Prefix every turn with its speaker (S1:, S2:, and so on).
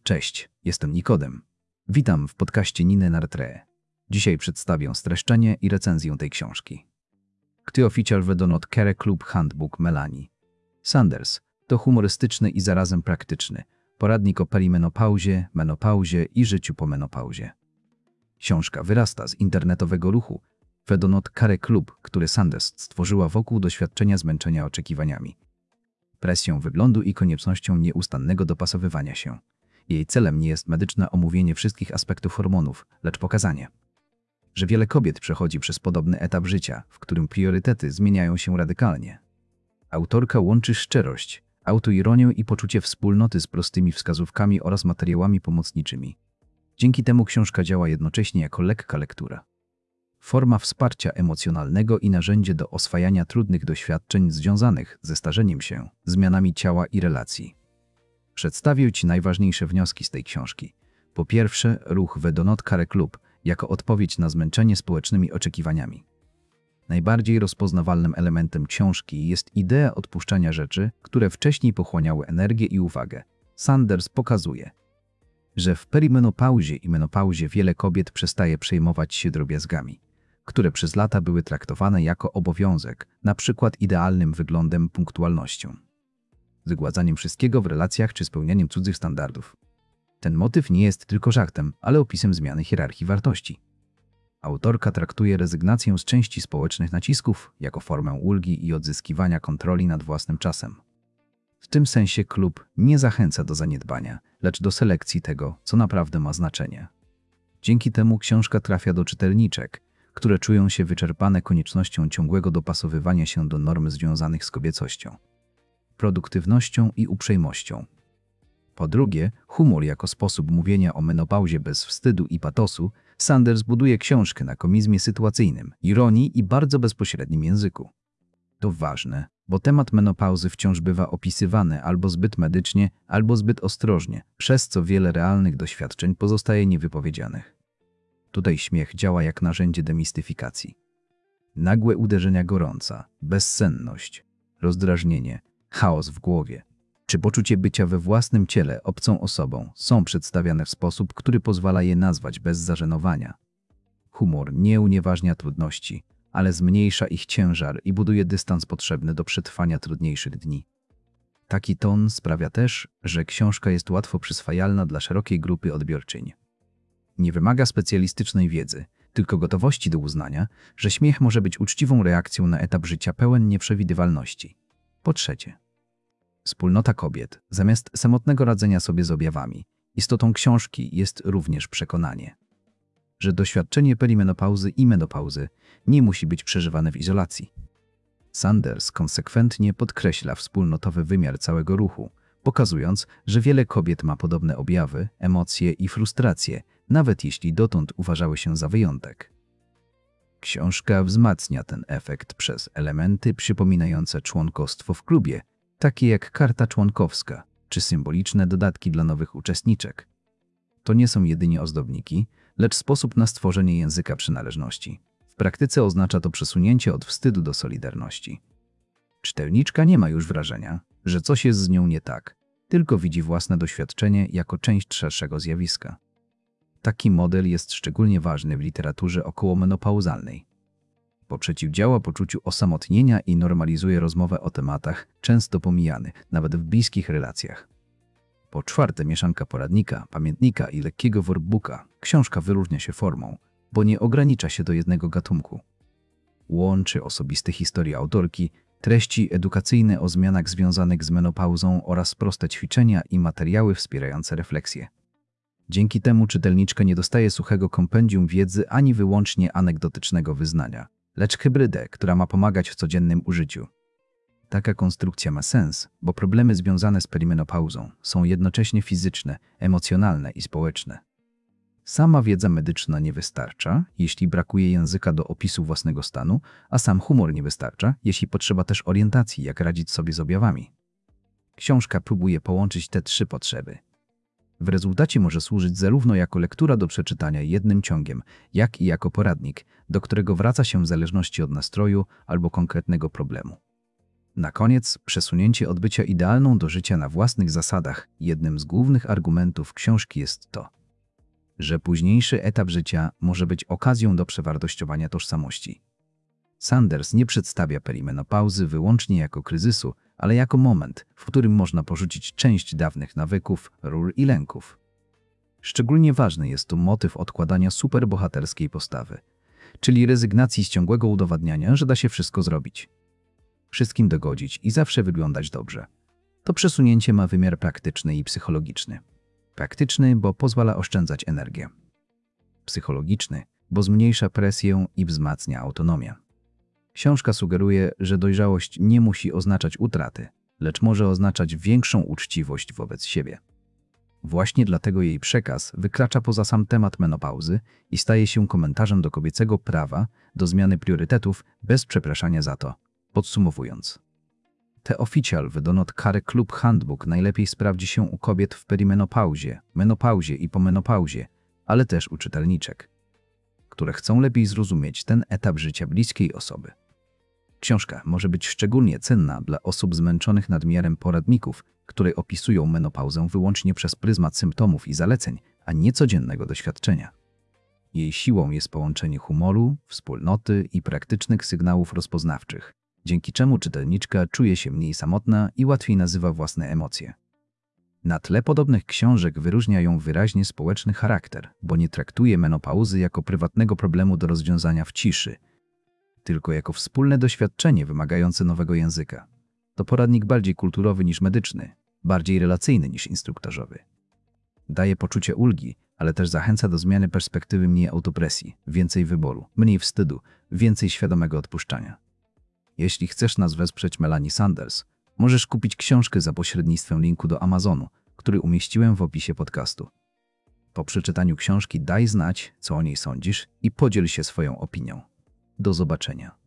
S1: Cześć, jestem Nikodem. Witam w podcaście Niny Nartre. Dzisiaj przedstawię streszczenie i recenzję tej książki. Kto Official Vedonot Care Club Handbook Melanie Sanders to humorystyczny i zarazem praktyczny poradnik o perimenopauzie, menopauzie i życiu po menopauzie. Książka wyrasta z internetowego ruchu Vedonot Care Club, który Sanders stworzyła wokół doświadczenia zmęczenia oczekiwaniami, presją wyglądu i koniecznością nieustannego dopasowywania się. Jej celem nie jest medyczne omówienie wszystkich aspektów hormonów, lecz pokazanie, że wiele kobiet przechodzi przez podobny etap życia, w którym priorytety zmieniają się radykalnie. Autorka łączy szczerość, autoironię i poczucie wspólnoty z prostymi wskazówkami oraz materiałami pomocniczymi. Dzięki temu książka działa jednocześnie jako lekka lektura, forma wsparcia emocjonalnego i narzędzie do oswajania trudnych doświadczeń związanych ze starzeniem się, zmianami ciała i relacji. Przedstawię Ci najważniejsze wnioski z tej książki. Po pierwsze, ruch Vedonot Care Club jako odpowiedź na zmęczenie społecznymi oczekiwaniami. Najbardziej rozpoznawalnym elementem książki jest idea odpuszczania rzeczy, które wcześniej pochłaniały energię i uwagę. Sanders pokazuje, że w perimenopauzie i menopauzie wiele kobiet przestaje przejmować się drobiazgami, które przez lata były traktowane jako obowiązek, na przykład idealnym wyglądem, punktualnością, zgładzaniem wszystkiego w relacjach czy spełnianiem cudzych standardów. Ten motyw nie jest tylko żartem, ale opisem zmiany hierarchii wartości. Autorka traktuje rezygnację z części społecznych nacisków jako formę ulgi i odzyskiwania kontroli nad własnym czasem. W tym sensie klub nie zachęca do zaniedbania, lecz do selekcji tego, co naprawdę ma znaczenie. Dzięki temu książka trafia do czytelniczek, które czują się wyczerpane koniecznością ciągłego dopasowywania się do norm związanych z kobiecością, produktywnością i uprzejmością. Po drugie, humor jako sposób mówienia o menopauzie bez wstydu i patosu. Sanders buduje książkę na komizmie sytuacyjnym, ironii i bardzo bezpośrednim języku. To ważne, bo temat menopauzy wciąż bywa opisywany albo zbyt medycznie, albo zbyt ostrożnie, przez co wiele realnych doświadczeń pozostaje niewypowiedzianych. Tutaj śmiech działa jak narzędzie demistyfikacji. Nagłe uderzenia gorąca, bezsenność, rozdrażnienie, chaos w głowie czy poczucie bycia we własnym ciele obcą osobą są przedstawiane w sposób, który pozwala je nazwać bez zażenowania. Humor nie unieważnia trudności, ale zmniejsza ich ciężar i buduje dystans potrzebny do przetrwania trudniejszych dni. Taki ton sprawia też, że książka jest łatwo przyswajalna dla szerokiej grupy odbiorczyń. Nie wymaga specjalistycznej wiedzy, tylko gotowości do uznania, że śmiech może być uczciwą reakcją na etap życia pełen nieprzewidywalności. Po trzecie, wspólnota kobiet, zamiast samotnego radzenia sobie z objawami, istotą książki jest również przekonanie, że doświadczenie perimenopauzy i menopauzy nie musi być przeżywane w izolacji. Sanders konsekwentnie podkreśla wspólnotowy wymiar całego ruchu, pokazując, że wiele kobiet ma podobne objawy, emocje i frustracje, nawet jeśli dotąd uważały się za wyjątek. Książka wzmacnia ten efekt przez elementy przypominające członkostwo w klubie, takie jak karta członkowska czy symboliczne dodatki dla nowych uczestniczek. To nie są jedynie ozdobniki, lecz sposób na stworzenie języka przynależności. W praktyce oznacza to przesunięcie od wstydu do solidarności. Czytelniczka nie ma już wrażenia, że coś jest z nią nie tak, tylko widzi własne doświadczenie jako część szerszego zjawiska. Taki model jest szczególnie ważny w literaturze okołomenopauzalnej, bo przeciwdziała poczuciu osamotnienia i normalizuje rozmowę o tematach często pomijanych, nawet w bliskich relacjach. Po czwarte, mieszanka poradnika, pamiętnika i lekkiego workbooka. Książka wyróżnia się formą, bo nie ogranicza się do jednego gatunku. Łączy osobiste historie autorki, treści edukacyjne o zmianach związanych z menopauzą oraz proste ćwiczenia i materiały wspierające refleksję. Dzięki temu czytelniczka nie dostaje suchego kompendium wiedzy ani wyłącznie anegdotycznego wyznania, lecz hybrydę, która ma pomagać w codziennym użyciu. Taka konstrukcja ma sens, bo problemy związane z perimenopauzą są jednocześnie fizyczne, emocjonalne i społeczne. Sama wiedza medyczna nie wystarcza, jeśli brakuje języka do opisu własnego stanu, a sam humor nie wystarcza, jeśli potrzeba też orientacji, jak radzić sobie z objawami. Książka próbuje połączyć te trzy potrzeby. W rezultacie może służyć zarówno jako lektura do przeczytania jednym ciągiem, jak i jako poradnik, do którego wraca się w zależności od nastroju albo konkretnego problemu. Na koniec, przesunięcie od bycia idealną do życia na własnych zasadach. Jednym z głównych argumentów książki jest to, że późniejszy etap życia może być okazją do przewartościowania tożsamości. Sanders nie przedstawia perimenopauzy wyłącznie jako kryzysu, ale jako moment, w którym można porzucić część dawnych nawyków, ról i lęków. Szczególnie ważny jest tu motyw odkładania superbohaterskiej postawy, czyli rezygnacji z ciągłego udowadniania, że da się wszystko zrobić, wszystkim dogodzić i zawsze wyglądać dobrze. To przesunięcie ma wymiar praktyczny i psychologiczny. Praktyczny, bo pozwala oszczędzać energię. Psychologiczny, bo zmniejsza presję i wzmacnia autonomię. Książka sugeruje, że dojrzałość nie musi oznaczać utraty, lecz może oznaczać większą uczciwość wobec siebie. Właśnie dlatego jej przekaz wykracza poza sam temat menopauzy i staje się komentarzem do kobiecego prawa do zmiany priorytetów bez przepraszania za to. Podsumowując, The Official Do Not Care Club Handbook najlepiej sprawdzi się u kobiet w perimenopauzie, menopauzie i pomenopauzie, ale też u czytelniczek, które chcą lepiej zrozumieć ten etap życia bliskiej osoby. Książka może być szczególnie cenna dla osób zmęczonych nadmiarem poradników, które opisują menopauzę wyłącznie przez pryzmat symptomów i zaleceń, a nie codziennego doświadczenia. Jej siłą jest połączenie humoru, wspólnoty i praktycznych sygnałów rozpoznawczych, dzięki czemu czytelniczka czuje się mniej samotna i łatwiej nazywa własne emocje. Na tle podobnych książek wyróżnia ją wyraźnie społeczny charakter, bo nie traktuje menopauzy jako prywatnego problemu do rozwiązania w ciszy, tylko jako wspólne doświadczenie wymagające nowego języka. To poradnik bardziej kulturowy niż medyczny, bardziej relacyjny niż instruktażowy. Daje poczucie ulgi, ale też zachęca do zmiany perspektywy, mniej autopresji, więcej wyboru, mniej wstydu, więcej świadomego odpuszczania. Jeśli chcesz nas wesprzeć Melanie Sanders, możesz kupić książkę za pośrednictwem linku do Amazonu, który umieściłem w opisie podcastu. Po przeczytaniu książki daj znać, co o niej sądzisz i podziel się swoją opinią. Do zobaczenia.